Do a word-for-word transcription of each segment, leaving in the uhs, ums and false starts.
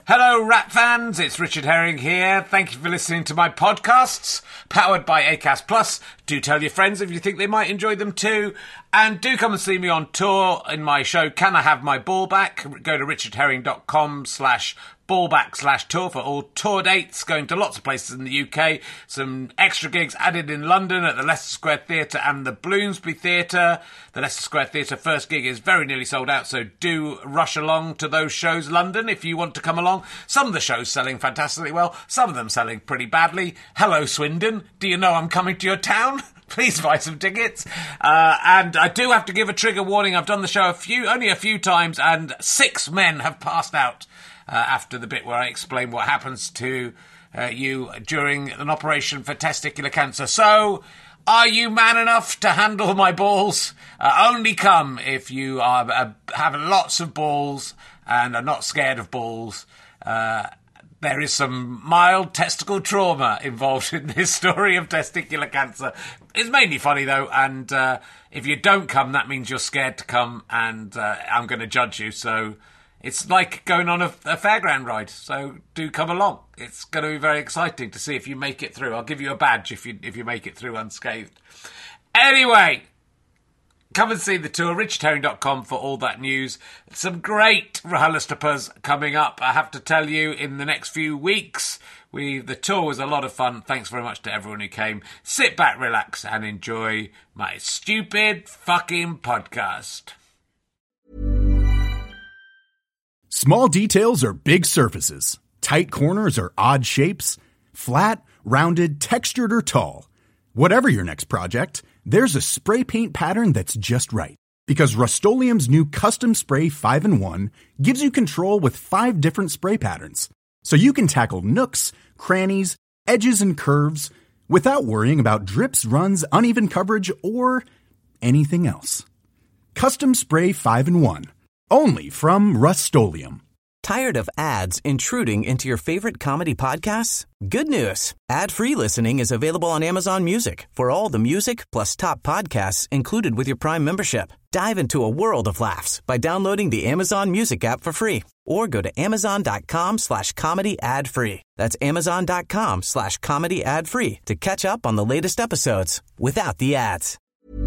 Hello, Rat fans. It's Richard Herring here. Thank you for listening to my podcasts, powered by Acast Plus. Do tell your friends if you think they might enjoy them too. And do come and see me on tour in my show, Can I Have My Ball Back? Go to richardherring.com slash ballback slash tour for all tour dates, going to lots of places in the U K. Some extra gigs added in London at the Leicester Square Theatre and the Bloomsbury Theatre. The Leicester Square Theatre first gig is very nearly sold out, so do rush along to those shows, London, if you want to come along. Some of the shows selling fantastically well, some of them selling pretty badly. Hello, Swindon. Do you know I'm coming to your town? Please buy some tickets. Uh, and I do have to give a trigger warning. I've done the show a few, only a few times, and six men have passed out uh, after the bit where I explain what happens to uh, you during an operation for testicular cancer. So, are you man enough to handle my balls? Uh, only come if you are uh, have lots of balls and are not scared of balls. Uh, There is some mild testicle trauma involved in this story of testicular cancer. It's mainly funny, though, and uh, if you don't come, that means you're scared to come, and uh, I'm going to judge you. So it's like going on a, a fairground ride, so do come along. It's going to be very exciting to see if you make it through. I'll give you a badge if you if you make it through unscathed. Anyway, come and see the tour, richard herring dot com for all that news. Some great RHLSTPs coming up, I have to tell you, in the next few weeks. We The tour was a lot of fun. Thanks very much to everyone who came. Sit back, relax, and enjoy my stupid fucking podcast. Small details are big surfaces. Tight corners are odd shapes. Flat, rounded, textured, or tall. Whatever your next project, there's a spray paint pattern that's just right. Because Rust-Oleum's new Custom Spray five in one gives you control with five different spray patterns. So you can tackle nooks, crannies, edges, and curves without worrying about drips, runs, uneven coverage, or anything else. Custom Spray five in one. Only from Rust-Oleum. Tired of ads intruding into your favorite comedy podcasts? Good news. Ad-free listening is available on Amazon Music for all the music plus top podcasts included with your Prime membership. Dive into a world of laughs by downloading the Amazon Music app for free or go to amazon.com slash comedy ad free. That's amazon.com slash comedy ad free to catch up on the latest episodes without the ads.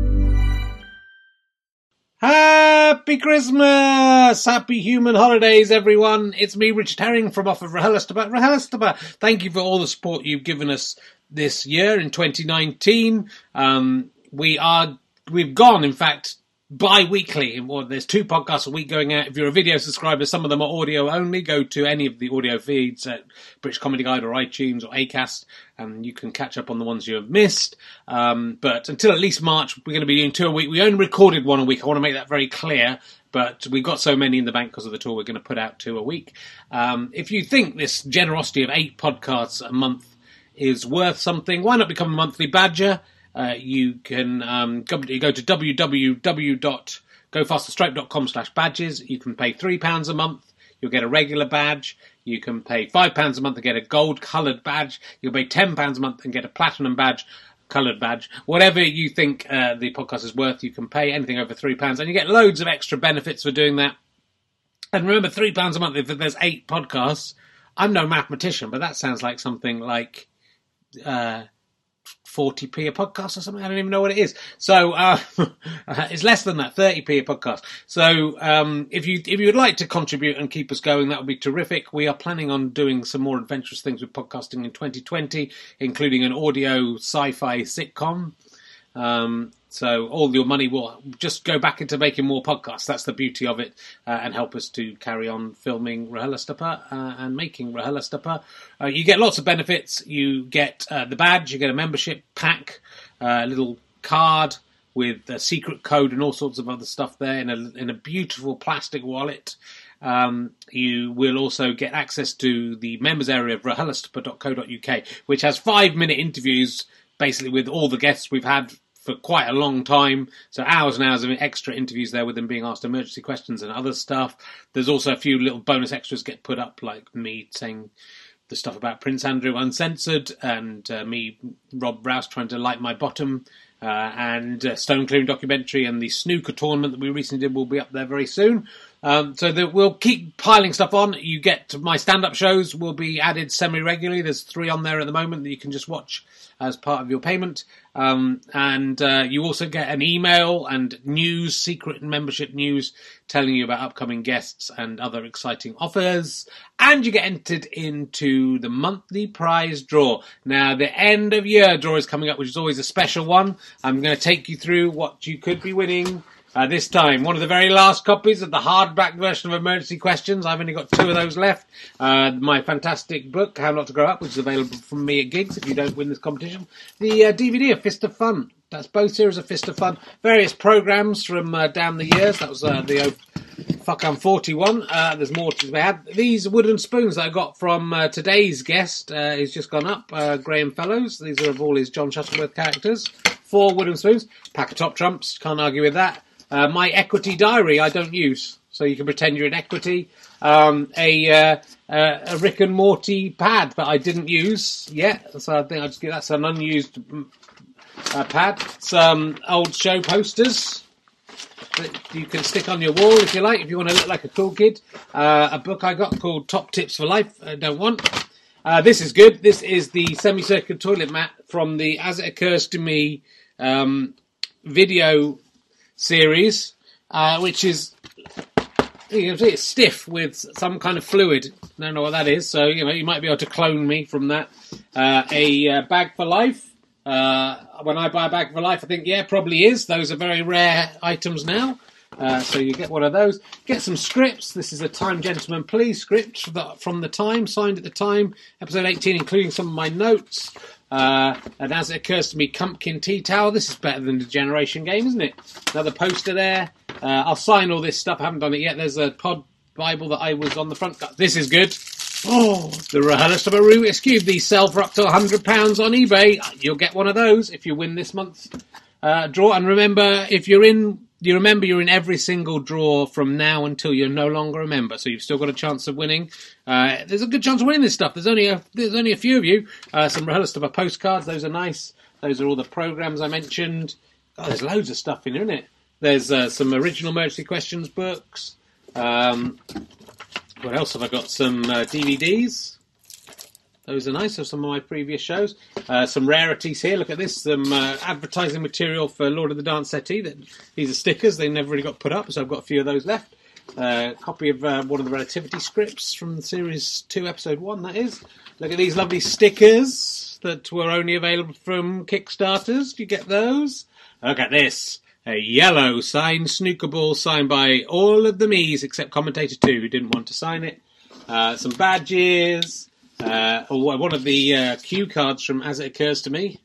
Happy Christmas! Happy human holidays, everyone. It's me, Richard Herring, from off of RHLSTP. RHLSTP, thank you for all the support you've given us this year in twenty nineteen. Um, we are, we've gone, in fact, bi-weekly. Well, there's two podcasts a week going out. If you're a video subscriber, some of them are audio only. Go to any of the audio feeds at British Comedy Guide or iTunes or Acast, and you can catch up on the ones you have missed. Um, but until at least March, we're going to be doing two a week. We only recorded one a week. I want to make that very clear. But we've got so many in the bank because of the tour, we're going to put out two a week. Um, if you think this generosity of eight podcasts a month is worth something, why not become a monthly badger? Uh, you can um, go, you go to w w w dot go faster stripe dot com slash badges. You can pay three pounds a month. You'll get a regular badge. You can pay five pounds a month and get a gold-coloured badge. You'll pay ten pounds a month and get a platinum badge, coloured badge. Whatever you think uh, the podcast is worth, you can pay anything over three pounds. And you get loads of extra benefits for doing that. And remember, three pounds a month, if there's eight podcasts. I'm no mathematician, but that sounds like something like Uh, forty p a podcast or something. I don't even know what it is. So uh, it's less than that, thirty p a podcast. So um, if you if you would like to contribute and keep us going, that would be terrific. We are planning on doing some more adventurous things with podcasting in twenty twenty, including an audio sci-fi sitcom. Um, so all your money will just go back into making more podcasts. That's the beauty of it, uh, and help us to carry on filming RHLSTP uh, and making RHLSTP. Uh, you get lots of benefits. You get uh, the badge, you get a membership pack, uh, a little card with a secret code and all sorts of other stuff there in a, in a beautiful plastic wallet. Um, you will also get access to the members area of R H L S T P dot co dot U K, which has five minute interviews basically with all the guests we've had for quite a long time. So hours and hours of extra interviews there with them being asked emergency questions and other stuff. There's also a few little bonus extras get put up, like me saying the stuff about Prince Andrew uncensored, and uh, me, Rob Rouse, trying to light my bottom, uh, and uh, Stone Clearing documentary, and the snooker tournament that we recently did will be up there very soon. Um, so that we'll keep piling stuff on. You get my stand-up shows will be added semi-regularly. There's three on there at the moment that you can just watch as part of your payment. Um, and uh, you also get an email and news, secret membership news, telling you about upcoming guests and other exciting offers. And you get entered into the monthly prize draw. Now, the end of year draw is coming up, which is always a special one. I'm going to take you through what you could be winning. Uh, this time, one of the very last copies of the hardback version of Emergency Questions. I've only got two of those left. Uh, my fantastic book, How Not to Grow Up, which is available from me at Gigs if you don't win this competition. The uh, D V D of Fist of Fun. That's both series of Fist of Fun. Various programmes from uh, down the years. That was uh, the... Uh, Fuck, I'm forty-one. Uh, there's more to be had. These wooden spoons that I got from uh, today's guest, uh, he's just gone up, uh, Graham Fellows. These are of all his John Shuttleworth characters. Four wooden spoons. Pack of top trumps. Can't argue with that. Uh, my equity diary I don't use, so you can pretend you're in equity. Um, a, uh, uh, a Rick and Morty pad that I didn't use yet, so I think I'll just get that's an unused uh, pad. Some old show posters that you can stick on your wall if you like, if you want to look like a cool kid. Uh, a book I got called Top Tips for Life, I don't want. Uh, this is good. This is the semicircular toilet mat from the As It Occurs to Me um, video series, uh, which is, you can see it's stiff with some kind of fluid. Don't know what that is, so you know you might be able to clone me from that. Uh, a uh, bag for life. Uh, when I buy a bag for life, I think, yeah, probably is. Those are very rare items now. Uh, so you get one of those. Get some scripts. This is a Time Gentleman Please script from the, from the Time, signed at the Time. Episode eighteen, including some of my notes. Uh, and As It Occurs to Me, Cumpkin Tea Towel. This is better than the Generation Game, isn't it? Another poster there. Uh, I'll sign all this stuff. I haven't done it yet. There's a pod Bible that I was on the front. This is good. Oh, the RHLSTP Rubik's Cube. These sell for up to one hundred pounds on eBay. You'll get one of those if you win this month's uh, draw. And remember, if you're in, you remember you're in every single draw from now until you're no longer a member. So you've still got a chance of winning. Uh, there's a good chance of winning this stuff. There's only a, there's only a few of you. Uh, some RHLSTP postcards. Those are nice. Those are all the programmes I mentioned. Oh, there's loads of stuff in here, isn't it? There's uh, some original Emergency Questions books. Um... What else have I got? Some uh, D V Ds. Those are nice, of some of my previous shows. Uh, some rarities here. Look at this. Some uh, advertising material for Lord of the Dance Settee. That, these are stickers. They never really got put up, so I've got a few of those left. A uh, copy of uh, one of the Relativity scripts from Series two, Episode one, that is. Look at these lovely stickers that were only available from Kickstarters. Do you get those? Look at this. A yellow signed snooker ball signed by all of the me's except Commentator two, who didn't want to sign it. Uh, some badges. Uh, or one of the uh, cue cards from As It Occurs to Me.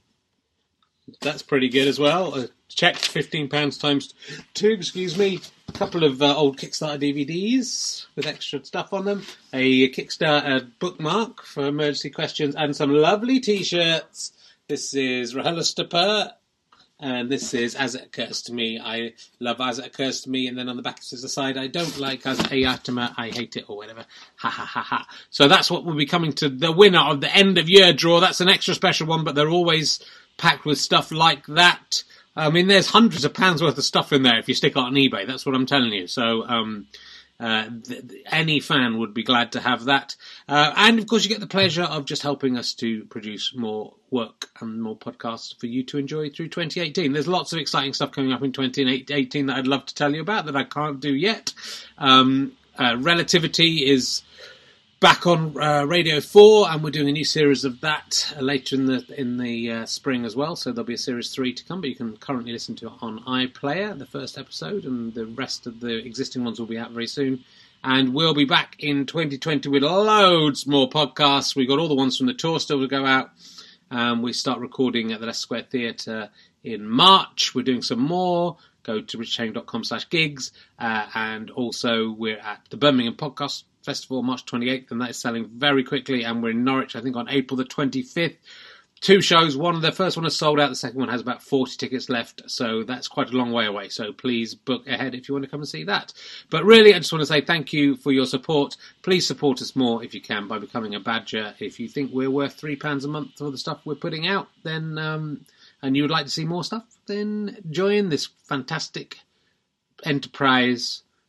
That's pretty good as well. A check, fifteen pounds times two, excuse me. A couple of uh, old Kickstarter D V Ds with extra stuff on them. A Kickstarter bookmark for Emergency Questions and some lovely T-shirts. This is RHLSTP. And this is As It Occurs to Me. I love As It Occurs to Me. And then on the back it says aside, I don't like As Ayatama, I hate it, or whatever. Ha ha ha ha. So that's what will be coming to the winner of the end of year draw. That's an extra special one, but they're always packed with stuff like that. I mean, there's hundreds of pounds worth of stuff in there if you stick it on eBay. That's what I'm telling you. So, um, Uh, th- th- any fan would be glad to have that. Uh, and, of course, you get the pleasure of just helping us to produce more work and more podcasts for you to enjoy through twenty eighteen. There's lots of exciting stuff coming up in twenty eighteen that I'd love to tell you about that I can't do yet. Um, uh, Relativity is back on uh, Radio four, and we're doing a new series of that uh, later in the in the uh, spring as well. So there'll be a series three to come, but you can currently listen to it on iPlayer, the first episode, and the rest of the existing ones will be out very soon. And we'll be back in twenty twenty with loads more podcasts. We've got all the ones from the tour still to go out. Um, we start recording at the Leicester Square Theatre in March. We're doing some more. Go to richardherring.com slash gigs. Uh, and also we're at the Birmingham Podcast Festival March twenty-eighth, and that is selling very quickly. And we're in Norwich, I think, on April the twenty-fifth. Two shows. One, the first one is sold out. The second one has about forty tickets left. So that's quite a long way away. So please book ahead if you want to come and see that. But really, I just want to say thank you for your support. Please support us more if you can by becoming a badger. If you think we're worth three pounds a month for the stuff we're putting out, then um, and you would like to see more stuff, then join this fantastic enterprise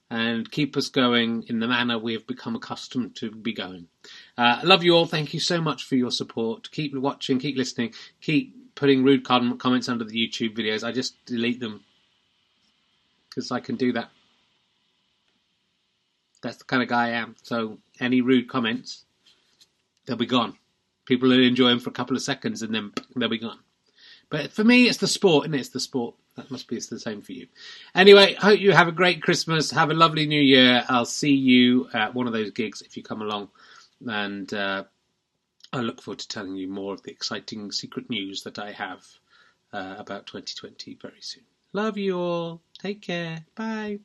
and keep us going in the manner we have become accustomed to be going. Uh, I love you all. Thank you so much for your support. Keep watching, keep listening, keep putting rude comments under the YouTube videos. I just delete them because I can do that. That's the kind of guy I am. So any rude comments, they'll be gone. People will enjoy them for a couple of seconds and then they'll be gone. But for me, it's the sport, isn't it? It's the sport. That must be the same for you. Anyway, hope you have a great Christmas. Have a lovely New Year. I'll see you at one of those gigs if you come along. And uh, I look forward to telling you more of the exciting secret news that I have uh, about twenty twenty very soon. Love you all. Take care. Bye.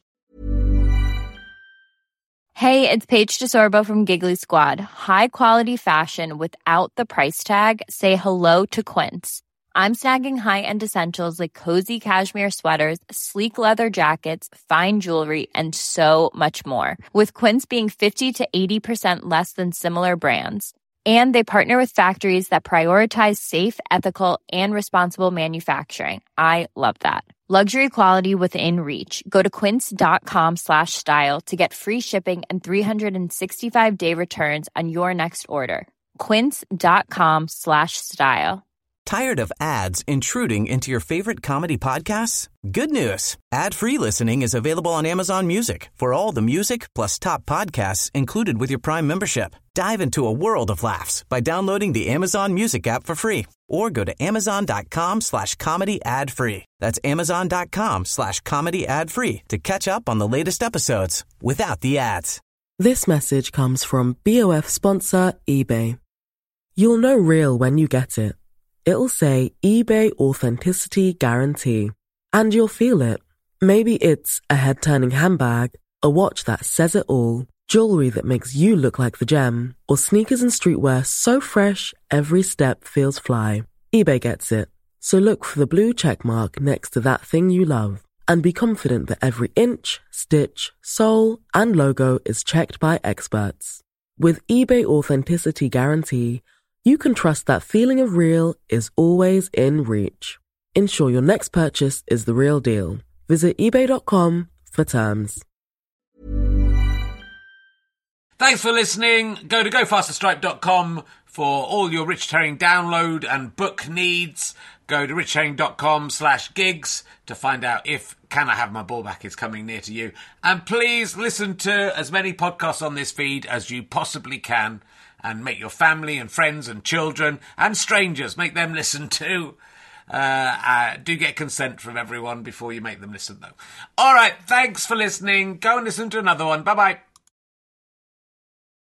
Hey, it's Paige DeSorbo from Giggly Squad. High quality fashion without the price tag. Say hello to Quince. I'm snagging high-end essentials like cozy cashmere sweaters, sleek leather jackets, fine jewelry, and so much more. With Quince being fifty to eighty percent less than similar brands. And they partner with factories that prioritize safe, ethical, and responsible manufacturing. I love that. Luxury quality within reach. Go to quince.com slash style to get free shipping and three sixty-five day returns on your next order. Quince.com slash style. Tired of ads intruding into your favorite comedy podcasts? Good news. Ad-free listening is available on Amazon Music for all the music plus top podcasts included with your Prime membership. Dive into a world of laughs by downloading the Amazon Music app for free or go to amazon.com slash comedy ad free. That's amazon.com slash comedy ad free to catch up on the latest episodes without the ads. This message comes from B O F sponsor eBay. You'll know real when you get it. It'll say eBay Authenticity Guarantee. And you'll feel it. Maybe it's a head-turning handbag, a watch that says it all, jewelry that makes you look like the gem, or sneakers and streetwear so fresh every step feels fly. eBay gets it. So look for the blue check mark next to that thing you love. And be confident that every inch, stitch, sole, and logo is checked by experts. With eBay Authenticity Guarantee, you can trust that feeling of real is always in reach. Ensure your next purchase is the real deal. Visit ebay dot com for terms. Thanks for listening. Go to go faster stripe dot com for all your Richard Herring download and book needs. Go to richardherring.com slash gigs to find out if Can I Have My Ball Back is coming near to you. And please listen to as many podcasts on this feed as you possibly can. And make your family and friends and children and strangers, make them listen too. Uh, uh, do get consent from everyone before you make them listen, though. All right, thanks for listening. Go and listen to another one. Bye-bye.